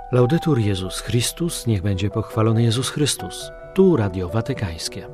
Laudetur Jezus Chrystus, niech będzie pochwalony Jezus Chrystus. Tu Radio Watykańskie.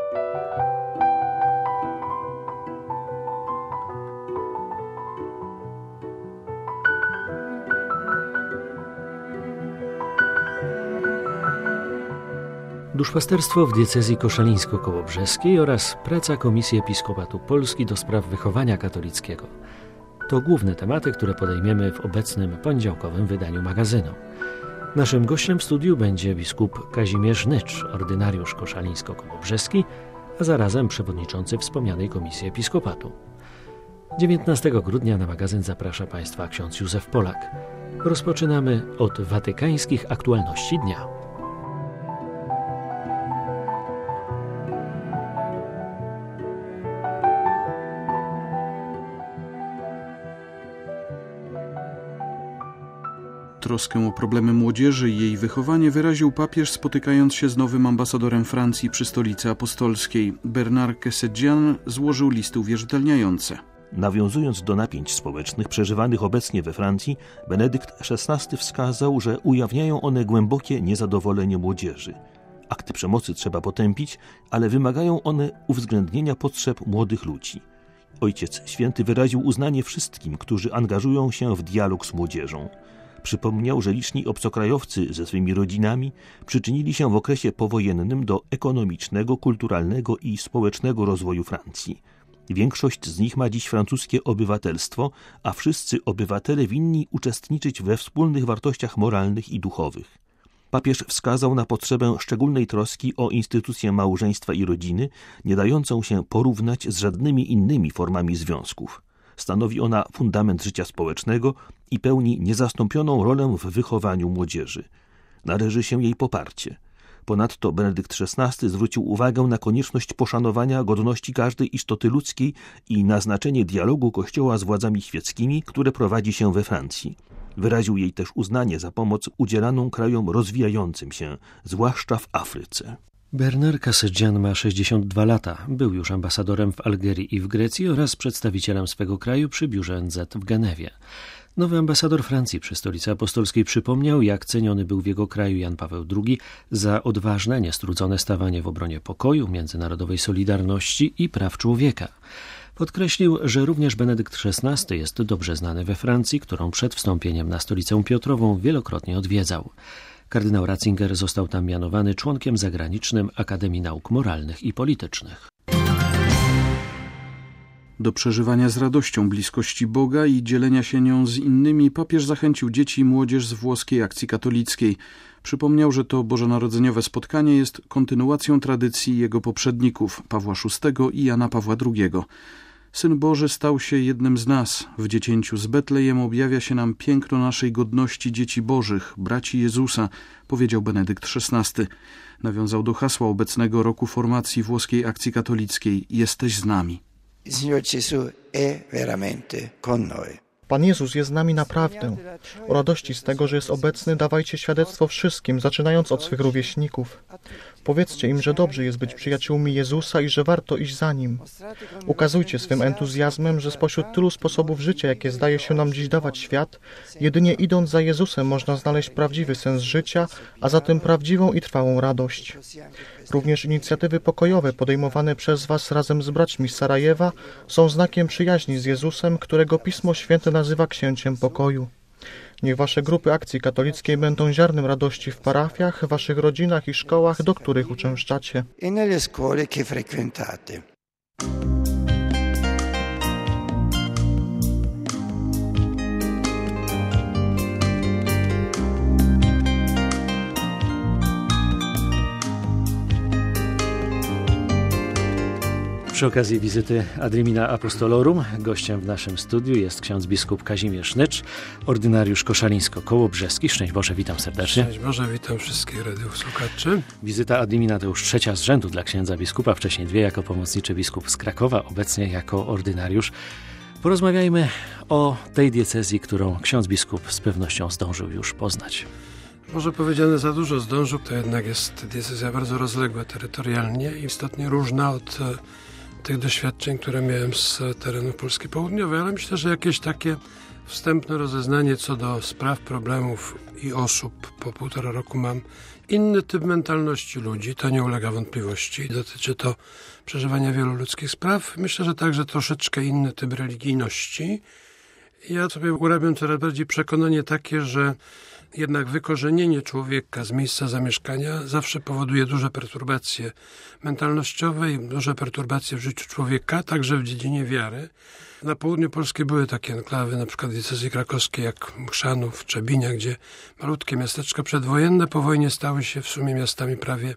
Duszpasterstwo w diecezji koszalińsko-kołobrzeskiej oraz praca Komisji Episkopatu Polski do spraw wychowania katolickiego. To główne tematy, które podejmiemy w obecnym poniedziałkowym wydaniu magazynu. Naszym gościem w studiu będzie biskup Kazimierz Nycz, ordynariusz koszalińsko-kołobrzeski, a zarazem przewodniczący wspomnianej Komisji Episkopatu. 19 grudnia na magazyn zaprasza Państwa ksiądz Józef Polak. Rozpoczynamy od watykańskich aktualności dnia. Troskę o problemy młodzieży i jej wychowanie wyraził papież, spotykając się z nowym ambasadorem Francji przy Stolicy Apostolskiej. Bernard Kessedjian złożył listy uwierzytelniające. Nawiązując do napięć społecznych przeżywanych obecnie we Francji, Benedykt XVI wskazał, że ujawniają one głębokie niezadowolenie młodzieży. Akty przemocy trzeba potępić, ale wymagają one uwzględnienia potrzeb młodych ludzi. Ojciec Święty wyraził uznanie wszystkim, którzy angażują się w dialog z młodzieżą. Przypomniał, że liczni obcokrajowcy ze swymi rodzinami przyczynili się w okresie powojennym do ekonomicznego, kulturalnego i społecznego rozwoju Francji. Większość z nich ma dziś francuskie obywatelstwo, a wszyscy obywatele winni uczestniczyć we wspólnych wartościach moralnych i duchowych. Papież wskazał na potrzebę szczególnej troski o instytucję małżeństwa i rodziny, nie dającą się porównać z żadnymi innymi formami związków. Stanowi ona fundament życia społecznego i pełni niezastąpioną rolę w wychowaniu młodzieży. Należy się jej poparcie. Ponadto Benedykt XVI zwrócił uwagę na konieczność poszanowania godności każdej istoty ludzkiej i na znaczenie dialogu Kościoła z władzami świeckimi, które prowadzi się we Francji. Wyraził jej też uznanie za pomoc udzielaną krajom rozwijającym się, zwłaszcza w Afryce. Bernard Kessedjian ma 62 lata. Był już ambasadorem w Algierii i w Grecji oraz przedstawicielem swego kraju przy biurze ONZ w Genewie. Nowy ambasador Francji przy Stolicy Apostolskiej przypomniał, jak ceniony był w jego kraju Jan Paweł II za odważne, niestrudzone stawanie w obronie pokoju, międzynarodowej solidarności i praw człowieka. Podkreślił, że również Benedykt XVI jest dobrze znany we Francji, którą przed wstąpieniem na Stolicę Piotrową wielokrotnie odwiedzał. Kardynał Ratzinger został tam mianowany członkiem zagranicznym Akademii Nauk Moralnych i Politycznych. Do przeżywania z radością bliskości Boga i dzielenia się nią z innymi papież zachęcił dzieci i młodzież z włoskiej Akcji Katolickiej. Przypomniał, że to bożonarodzeniowe spotkanie jest kontynuacją tradycji jego poprzedników, Pawła VI i Jana Pawła II. Syn Boży stał się jednym z nas. W dziecięciu z Betlejem objawia się nam piękno naszej godności dzieci bożych, braci Jezusa, powiedział Benedykt XVI. Nawiązał do hasła obecnego roku formacji włoskiej Akcji Katolickiej: Jesteś z nami. Pan Jezus jest z nami naprawdę. O radości z tego, że jest obecny, dawajcie świadectwo wszystkim, zaczynając od swych rówieśników. Powiedzcie im, że dobrze jest być przyjaciółmi Jezusa i że warto iść za Nim. Ukazujcie swym entuzjazmem, że spośród tylu sposobów życia, jakie zdaje się nam dziś dawać świat, jedynie idąc za Jezusem można znaleźć prawdziwy sens życia, a zatem prawdziwą i trwałą radość. Również inicjatywy pokojowe podejmowane przez Was razem z braćmi z Sarajewa są znakiem przyjaźni z Jezusem, którego Pismo Święte nazywa Księciem Pokoju. Niech Wasze grupy Akcji Katolickiej będą ziarnem radości w parafiach, Waszych rodzinach i szkołach, do których uczęszczacie. Przy okazji wizyty Adrimina Apostolorum gościem w naszym studiu jest ksiądz biskup Kazimierz Nycz, ordynariusz koszalińsko-kołobrzeski. Szczęść Boże, witam serdecznie. Szczęść Boże, witam wszystkich radiosłuchaczy. Wizyta Adrimina to już trzecia z rzędu dla księdza biskupa, wcześniej dwie jako pomocniczy biskup z Krakowa, obecnie jako ordynariusz. Porozmawiajmy o tej diecezji, którą ksiądz biskup z pewnością zdążył już poznać. Może powiedziane za dużo zdążył, to jednak jest diecezja bardzo rozległa terytorialnie i istotnie różna od tych doświadczeń, które miałem z terenu Polski Południowej, ale myślę, że jakieś takie wstępne rozeznanie co do spraw, problemów i osób. Po 1,5 roku mam inny typ mentalności ludzi, to nie ulega wątpliwości. Dotyczy to przeżywania wielu ludzkich spraw. Myślę, że także troszeczkę inny typ religijności. Ja sobie urabiam coraz bardziej przekonanie takie, że jednak wykorzenienie człowieka z miejsca zamieszkania zawsze powoduje duże perturbacje mentalnościowe i duże perturbacje w życiu człowieka, także w dziedzinie wiary. Na południu Polski były takie enklawy, na przykład w diecezji krakowskiej, jak Chrzanów, Trzebinia, gdzie malutkie miasteczka przedwojenne po wojnie stały się w sumie miastami prawie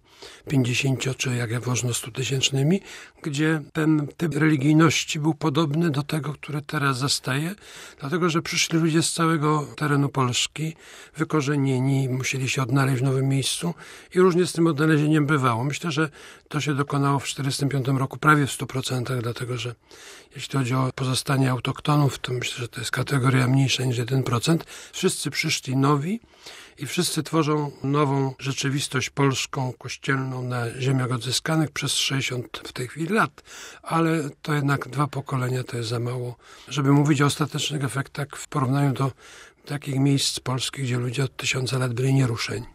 50 czy jak można 100-tysięcznymi, gdzie ten typ religijności był podobny do tego, który teraz zastaje, dlatego że przyszli ludzie z całego terenu Polski, wykorzenieni, musieli się odnaleźć w nowym miejscu i różnie z tym odnalezieniem bywało. Myślę, że to się dokonało w 1945 roku prawie w 100%, dlatego że jeśli chodzi o pozostanie autoktonów, to myślę, że to jest kategoria mniejsza niż 1%. Wszyscy przyszli nowi i wszyscy tworzą nową rzeczywistość polską, kościelną na ziemiach odzyskanych przez 60 w tej chwili lat. Ale to jednak 2 pokolenia to jest za mało, żeby mówić o ostatecznych efektach w porównaniu do takich miejsc polskich, gdzie ludzie od 1000 lat byli nieruszeni.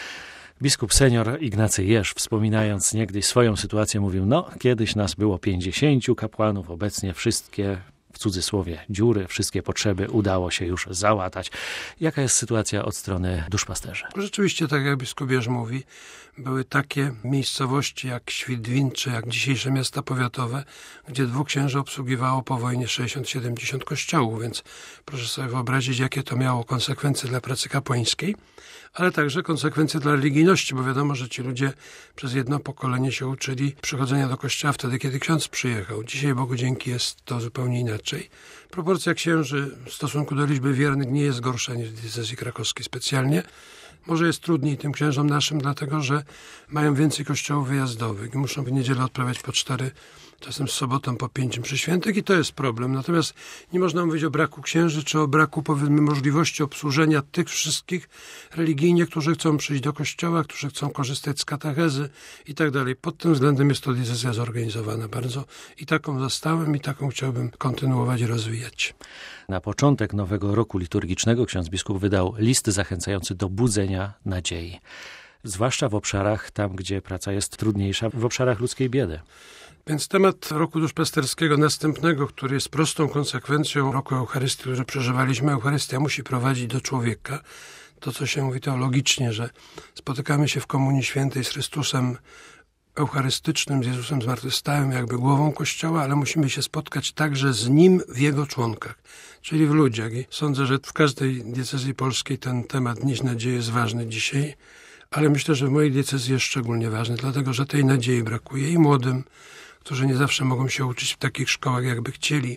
Biskup senior Ignacy Jerz, wspominając niegdyś swoją sytuację, mówił, kiedyś nas było 50 kapłanów, obecnie wszystkie, w cudzysłowie, dziury, wszystkie potrzeby udało się już załatać. Jaka jest sytuacja od strony duszpasterzy? Rzeczywiście, tak jak biskup Jerz mówi, były takie miejscowości jak Świdwin, czy jak dzisiejsze miasta powiatowe, gdzie 2 księży obsługiwało po wojnie 60-70 kościołów, więc proszę sobie wyobrazić, jakie to miało konsekwencje dla pracy kapłańskiej, ale także konsekwencje dla religijności, bo wiadomo, że ci ludzie przez jedno pokolenie się uczyli przychodzenia do kościoła wtedy, kiedy ksiądz przyjechał. Dzisiaj, Bogu dzięki, jest to zupełnie inaczej. Proporcja księży w stosunku do liczby wiernych nie jest gorsza niż w diecezji krakowskiej specjalnie. Może jest trudniej tym księżom naszym, dlatego że mają więcej kościołów wyjazdowych i muszą w niedzielę odprawiać po 4, czasem z sobotą po 5 mszy świętych i to jest problem. Natomiast nie można mówić o braku księży, czy o braku, powiedzmy, możliwości obsłużenia tych wszystkich religijnie, którzy chcą przyjść do kościoła, którzy chcą korzystać z katechezy i tak dalej. Pod tym względem jest to diecezja zorganizowana bardzo i taką zastałem i taką chciałbym kontynuować i rozwijać. Na początek nowego roku liturgicznego ksiądz biskup wydał list zachęcający do budzenia nadziei. Zwłaszcza w obszarach tam, gdzie praca jest trudniejsza, w obszarach ludzkiej biedy. Więc temat roku duszpasterskiego następnego, który jest prostą konsekwencją roku Eucharystii, który przeżywaliśmy, Eucharystia musi prowadzić do człowieka. To, co się mówi teologicznie, że spotykamy się w Komunii Świętej z Chrystusem eucharystycznym, z Jezusem zmartwychwstałym, jakby głową Kościoła, ale musimy się spotkać także z Nim w Jego członkach, czyli w ludziach. I sądzę, że w każdej diecezji polskiej ten temat nieść nadzieję jest ważny dzisiaj, ale myślę, że w mojej diecezji jest szczególnie ważny, dlatego że tej nadziei brakuje i młodym, którzy nie zawsze mogą się uczyć w takich szkołach, jakby chcieli,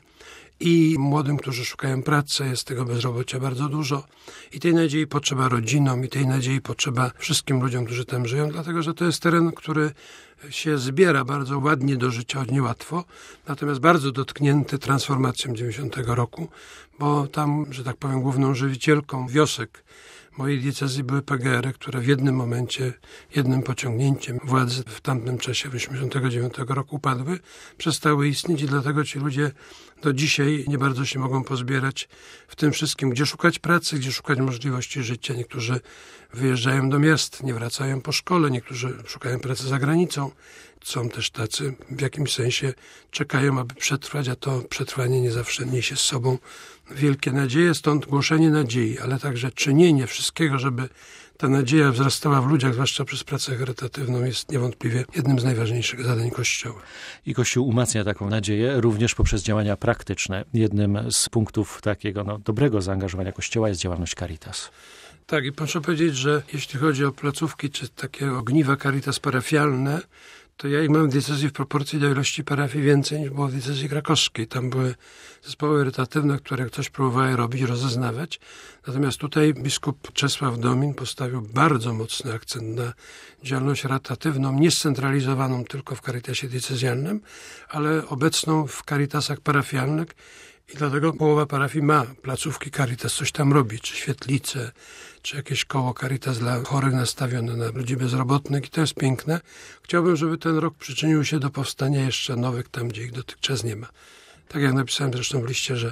i młodym, którzy szukają pracy, jest tego bezrobocia bardzo dużo i tej nadziei potrzeba rodzinom i tej nadziei potrzeba wszystkim ludziom, którzy tam żyją, dlatego że to jest teren, który się zbiera bardzo ładnie do życia, choć niełatwo, natomiast bardzo dotknięty transformacją 90 roku, bo tam, że tak powiem, główną żywicielką wiosek mojej diecezji były PGR-y, które w jednym momencie, jednym pociągnięciem władzy w tamtym czasie, 89 roku upadły, przestały istnieć i dlatego ci ludzie do dzisiaj nie bardzo się mogą pozbierać w tym wszystkim, gdzie szukać pracy, gdzie szukać możliwości życia. Niektórzy wyjeżdżają do miast, nie wracają po szkole, niektórzy szukają pracy za granicą. Są też tacy, w jakimś sensie czekają, aby przetrwać, a to przetrwanie nie zawsze niesie z sobą wielkie nadzieje, stąd głoszenie nadziei, ale także czynienie wszystkiego, żeby ta nadzieja wzrastała w ludziach, zwłaszcza przez pracę charytatywną, jest niewątpliwie jednym z najważniejszych zadań Kościoła. I Kościół umacnia taką nadzieję również poprzez działania praktyczne. Jednym z punktów takiego dobrego zaangażowania Kościoła jest działalność Caritas. Tak, i proszę powiedzieć, że jeśli chodzi o placówki, czy takie ogniwa Caritas parafialne, to ja ich mam w diecezji w proporcji do ilości parafii więcej niż było w diecezji krakowskiej. Tam były zespoły charytatywne, które ktoś próbowały robić, rozeznawać. Natomiast tutaj biskup Czesław Domin postawił bardzo mocny akcent na działalność charytatywną, nie scentralizowaną tylko w Caritasie diecezjalnym, ale obecną w Caritasach parafialnych. I dlatego połowa parafii ma placówki Caritas, coś tam robi, czy świetlice, czy jakieś koło Caritas dla chorych nastawione na ludzi bezrobotnych i to jest piękne. Chciałbym, żeby ten rok przyczynił się do powstania jeszcze nowych tam, gdzie ich dotychczas nie ma. Tak jak napisałem zresztą w liście, że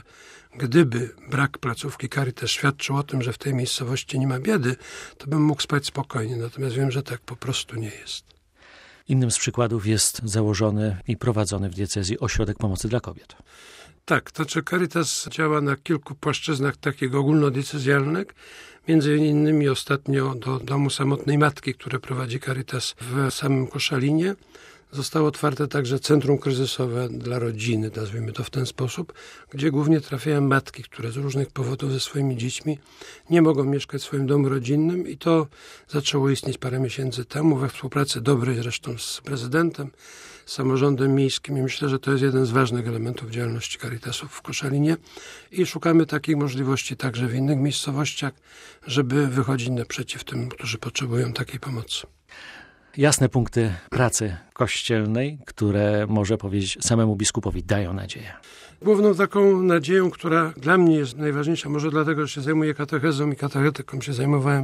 gdyby brak placówki Caritas świadczył o tym, że w tej miejscowości nie ma biedy, to bym mógł spać spokojnie. Natomiast wiem, że tak po prostu nie jest. Innym z przykładów jest założony i prowadzony w diecezji ośrodek pomocy dla kobiet. Tak, to znaczy Caritas działa na kilku płaszczyznach takich ogólnodiecezjalnych. Między innymi ostatnio do Domu Samotnej Matki, które prowadzi Caritas w samym Koszalinie, zostało otwarte także centrum kryzysowe dla rodziny, nazwijmy to w ten sposób, gdzie głównie trafiają matki, które z różnych powodów ze swoimi dziećmi nie mogą mieszkać w swoim domu rodzinnym i to zaczęło istnieć parę miesięcy temu we współpracy dobrej zresztą z prezydentem, z samorządem miejskim i myślę, że to jest jeden z ważnych elementów działalności Caritasu w Koszalinie i szukamy takich możliwości także w innych miejscowościach, żeby wychodzić naprzeciw tym, którzy potrzebują takiej pomocy. Jasne punkty pracy kościelnej, które, może powiedzieć, samemu biskupowi dają nadzieję. Główną taką nadzieją, która dla mnie jest najważniejsza, może dlatego, że się zajmuję katechezą i katechetyką się zajmowałem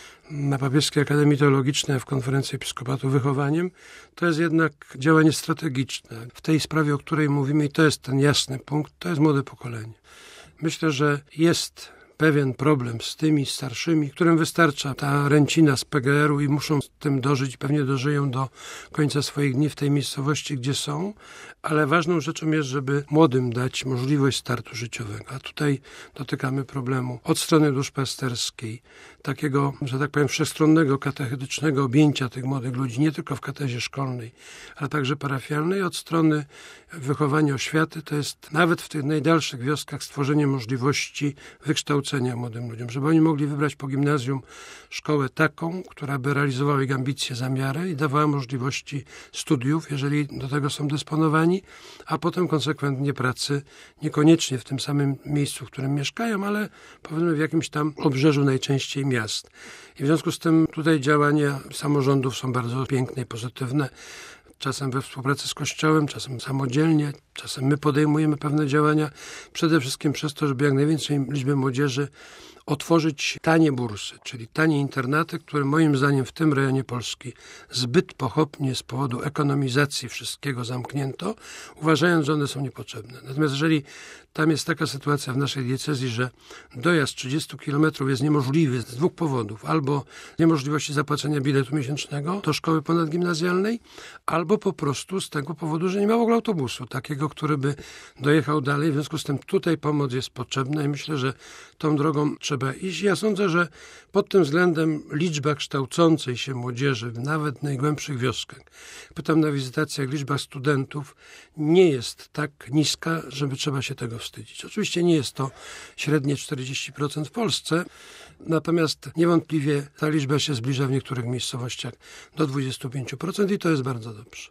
na Papieskiej Akademii Teologicznej w Konferencji Episkopatu Wychowaniem, to jest jednak działanie strategiczne. W tej sprawie, o której mówimy, i to jest ten jasny punkt, to jest młode pokolenie. Myślę, że jest pewien problem z tymi starszymi, którym wystarcza ta ręcina z PGR-u i muszą z tym dożyć, pewnie dożyją do końca swoich dni w tej miejscowości, gdzie są, ale ważną rzeczą jest, żeby młodym dać możliwość startu życiowego. A tutaj dotykamy problemu od strony duszpasterskiej, takiego, że tak powiem, wszechstronnego, katechetycznego objęcia tych młodych ludzi, nie tylko w katezie szkolnej, ale także parafialnej, od strony wychowania oświaty, to jest nawet w tych najdalszych wioskach stworzenie możliwości wykształcenia młodym ludziom, żeby oni mogli wybrać po gimnazjum szkołę taką, która by realizowała ich ambicje, zamiary i dawała możliwości studiów, jeżeli do tego są dysponowani, a potem konsekwentnie pracy, niekoniecznie w tym samym miejscu, w którym mieszkają, ale powiedzmy w jakimś tam obrzeżu najczęściej miast. I w związku z tym tutaj działania samorządów są bardzo piękne i pozytywne. Czasem we współpracy z Kościołem, czasem samodzielnie, czasem my podejmujemy pewne działania, przede wszystkim przez to, żeby jak największej liczbie młodzieży otworzyć tanie bursy, czyli tanie internaty, które moim zdaniem w tym rejonie Polski zbyt pochopnie z powodu ekonomizacji wszystkiego zamknięto, uważając, że one są niepotrzebne. Natomiast jeżeli tam jest taka sytuacja w naszej diecezji, że dojazd 30 km jest niemożliwy z dwóch powodów, albo niemożliwości zapłacenia biletu miesięcznego do szkoły ponadgimnazjalnej, albo po prostu z tego powodu, że nie ma w ogóle autobusu takiego, który by dojechał dalej. W związku z tym tutaj pomoc jest potrzebna i myślę, że tą drogą trzeba iść. Ja sądzę, że pod tym względem liczba kształcącej się młodzieży, nawet w najgłębszych wioskach, pytam na wizytacjach, liczba studentów nie jest tak niska, żeby trzeba się tego wstydzić. Oczywiście nie jest to średnie 40% w Polsce, natomiast niewątpliwie ta liczba się zbliża w niektórych miejscowościach do 25% i to jest bardzo dobrze.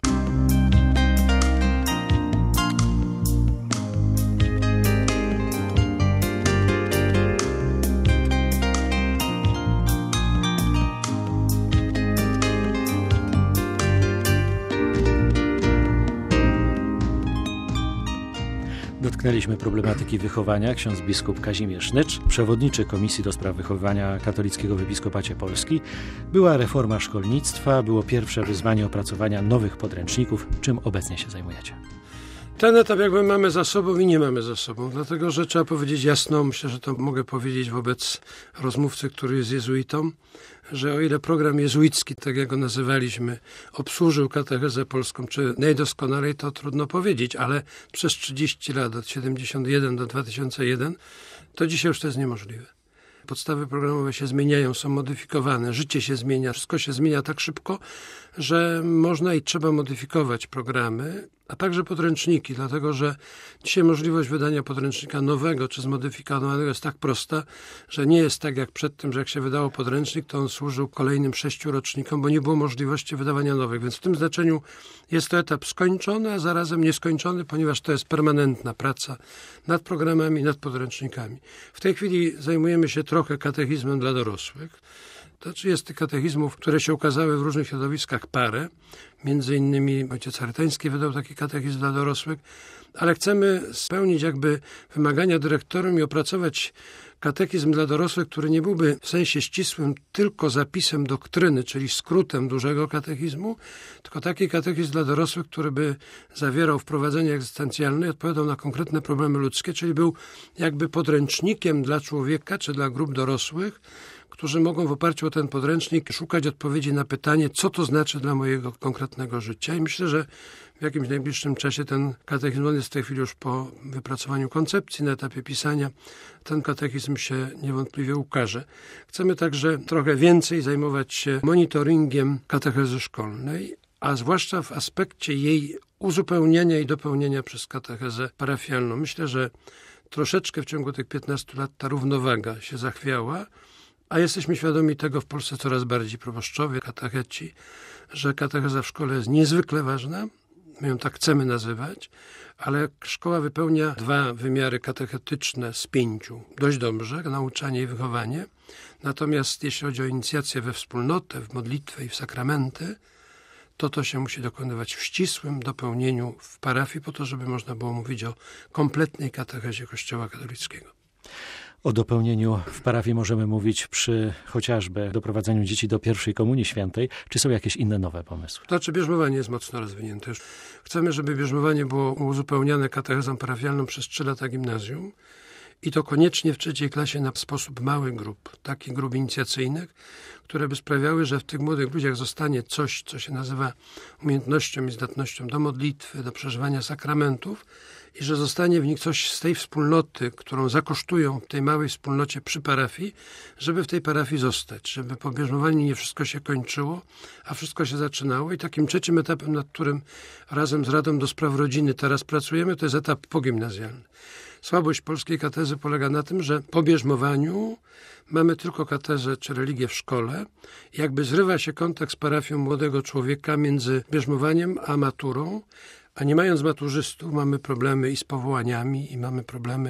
Dotknęliśmy problematyki wychowania. Ksiądz biskup Kazimierz Nycz, przewodniczy Komisji do Spraw Wychowania Katolickiego w Episkopacie Polski. Była reforma szkolnictwa, było pierwsze wyzwanie opracowania nowych podręczników. Czym obecnie się zajmujecie? Ten etap jakby mamy za sobą i nie mamy za sobą, dlatego że trzeba powiedzieć jasno, myślę, że to mogę powiedzieć wobec rozmówcy, który jest jezuitą, że o ile program jezuicki, tak jak go nazywaliśmy, obsłużył katechezę polską, czy najdoskonalej, to trudno powiedzieć, ale przez 30 lat, od 1971 do 2001, to dzisiaj już to jest niemożliwe. Podstawy programowe się zmieniają, są modyfikowane, życie się zmienia, wszystko się zmienia tak szybko, że można i trzeba modyfikować programy, a także podręczniki, dlatego że dzisiaj możliwość wydania podręcznika nowego czy zmodyfikowanego jest tak prosta, że nie jest tak jak przedtem, że jak się wydało podręcznik, to on służył kolejnym 6 rocznikom, bo nie było możliwości wydawania nowych. Więc w tym znaczeniu jest to etap skończony, a zarazem nieskończony, ponieważ to jest permanentna praca nad programami, nad podręcznikami. W tej chwili zajmujemy się trochę katechizmem dla dorosłych. To znaczy jest tych katechizmów, które się ukazały w różnych środowiskach parę. Między innymi ojciec Arytański wydał taki katechizm dla dorosłych, ale chcemy spełnić jakby wymagania dyrektorium i opracować katechizm dla dorosłych, który nie byłby w sensie ścisłym tylko zapisem doktryny, czyli skrótem dużego katechizmu, tylko taki katechizm dla dorosłych, który by zawierał wprowadzenie egzystencjalne i odpowiadał na konkretne problemy ludzkie, czyli był jakby podręcznikiem dla człowieka czy dla grup dorosłych, którzy mogą w oparciu o ten podręcznik szukać odpowiedzi na pytanie, co to znaczy dla mojego konkretnego życia. I myślę, że w jakimś najbliższym czasie ten katechizm, on jest w tej chwili już po wypracowaniu koncepcji, na etapie pisania, ten katechizm się niewątpliwie ukaże. Chcemy także trochę więcej zajmować się monitoringiem katechezy szkolnej, a zwłaszcza w aspekcie jej uzupełniania i dopełnienia przez katechezę parafialną. Myślę, że troszeczkę w ciągu tych 15 lat ta równowaga się zachwiała, a jesteśmy świadomi tego w Polsce coraz bardziej, proboszczowie, katecheci, że katecheza w szkole jest niezwykle ważna, my ją tak chcemy nazywać, ale szkoła wypełnia 2 wymiary katechetyczne z 5 dość dobrze, nauczanie i wychowanie. Natomiast jeśli chodzi o inicjację we wspólnotę, w modlitwę i w sakramenty, to się musi dokonywać w ścisłym dopełnieniu w parafii, po to, żeby można było mówić o kompletnej katechezie Kościoła katolickiego. O dopełnieniu w parafii możemy mówić przy chociażby doprowadzeniu dzieci do pierwszej komunii świętej. Czy są jakieś inne nowe pomysły? Znaczy bierzmowanie jest mocno rozwinięte. Chcemy, żeby bierzmowanie było uzupełniane katechezą parafialną przez 3 lata gimnazjum i to koniecznie w 3. klasie na sposób małych grup, takich grup inicjacyjnych, które by sprawiały, że w tych młodych ludziach zostanie coś, co się nazywa umiejętnością i zdatnością do modlitwy, do przeżywania sakramentów i że zostanie w nich coś z tej wspólnoty, którą zakosztują w tej małej wspólnocie przy parafii, żeby w tej parafii zostać, żeby po bierzmowaniu nie wszystko się kończyło, a wszystko się zaczynało. I takim 3. etapem, nad którym razem z Radą do Spraw Rodziny teraz pracujemy, to jest etap pogimnazjalny. Słabość polskiej katezy polega na tym, że po bierzmowaniu mamy tylko katezę czy religię w szkole. Jakby zrywa się kontakt z parafią młodego człowieka między bierzmowaniem a maturą, a nie mając maturzystów mamy problemy i z powołaniami i mamy problemy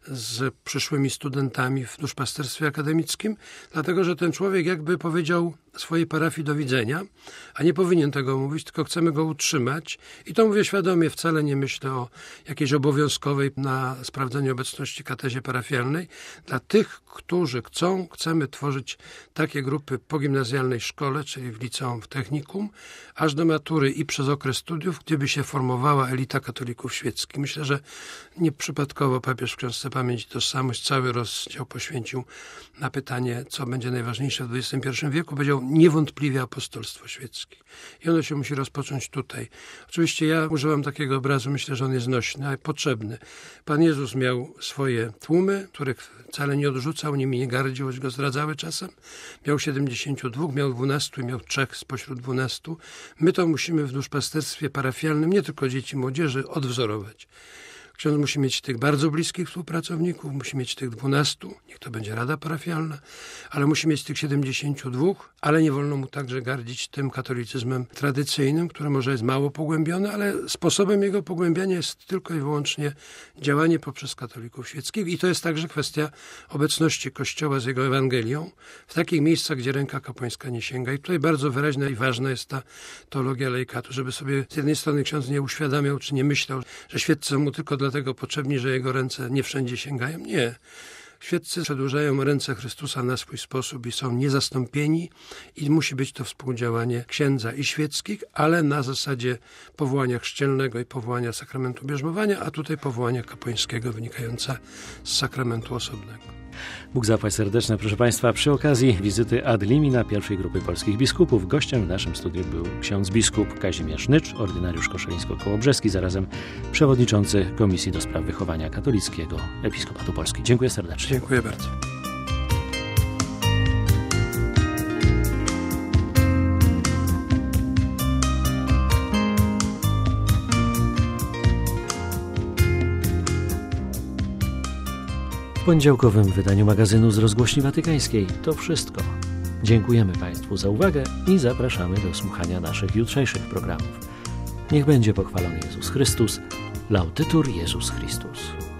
z przyszłymi studentami w duszpasterstwie akademickim, dlatego że ten człowiek jakby powiedział swojej parafii do widzenia, a nie powinien tego mówić, tylko chcemy go utrzymać. I to mówię świadomie, wcale nie myślę o jakiejś obowiązkowej na sprawdzenie obecności katezie parafialnej. Dla tych, którzy chcemy tworzyć takie grupy po gimnazjalnej szkole, czyli w liceum, w technikum, aż do matury i przez okres studiów, gdzie by się formowała elita katolików świeckich. Myślę, że nieprzypadkowo papież w książce Pamięć i Tożsamość cały rozdział poświęcił na pytanie, co będzie najważniejsze w XXI wieku. Powiedział niewątpliwie apostolstwo świeckie. I ono się musi rozpocząć tutaj. Oczywiście ja używam takiego obrazu, myślę, że on jest nośny, ale potrzebny. Pan Jezus miał swoje tłumy, których wcale nie odrzucał, nimi nie gardził, choć go zdradzały czasem. Miał 72, miał 12 i miał 3 spośród 12. My to musimy w duszpasterstwie parafialnym, nie tylko dzieci, młodzieży, odwzorować. Ksiądz musi mieć tych bardzo bliskich współpracowników, musi mieć tych 12, niech to będzie Rada Parafialna, ale musi mieć tych 72, ale nie wolno mu także gardzić tym katolicyzmem tradycyjnym, który może jest mało pogłębiony, ale sposobem jego pogłębiania jest tylko i wyłącznie działanie poprzez katolików świeckich i to jest także kwestia obecności Kościoła z jego Ewangelią w takich miejscach, gdzie ręka kapłańska nie sięga. I tutaj bardzo wyraźna i ważna jest ta teologia laikatu, żeby sobie z jednej strony ksiądz nie uświadamiał, czy nie myślał, że świeccy są mu tylko dlatego potrzebni, że jego ręce nie wszędzie sięgają. Nie. Świeccy przedłużają ręce Chrystusa na swój sposób i są niezastąpieni i musi być to współdziałanie księdza i świeckich, ale na zasadzie powołania chrzcielnego i powołania sakramentu bierzmowania, a tutaj powołania kapłańskiego wynikające z sakramentu osobnego. Bóg zapłać serdeczne, proszę Państwa. Przy okazji wizyty ad limina pierwszej grupy polskich biskupów gościem w naszym studiu był ksiądz biskup Kazimierz Nycz, ordynariusz koszalińsko-kołobrzeski, zarazem przewodniczący Komisji do Spraw Wychowania Katolickiego Episkopatu Polski. Dziękuję serdecznie. Dziękuję bardzo. W poniedziałkowym wydaniu magazynu z Rozgłośni Watykańskiej to wszystko. Dziękujemy Państwu za uwagę i zapraszamy do słuchania naszych jutrzejszych programów. Niech będzie pochwalony Jezus Chrystus. Laudetur Jezus Chrystus.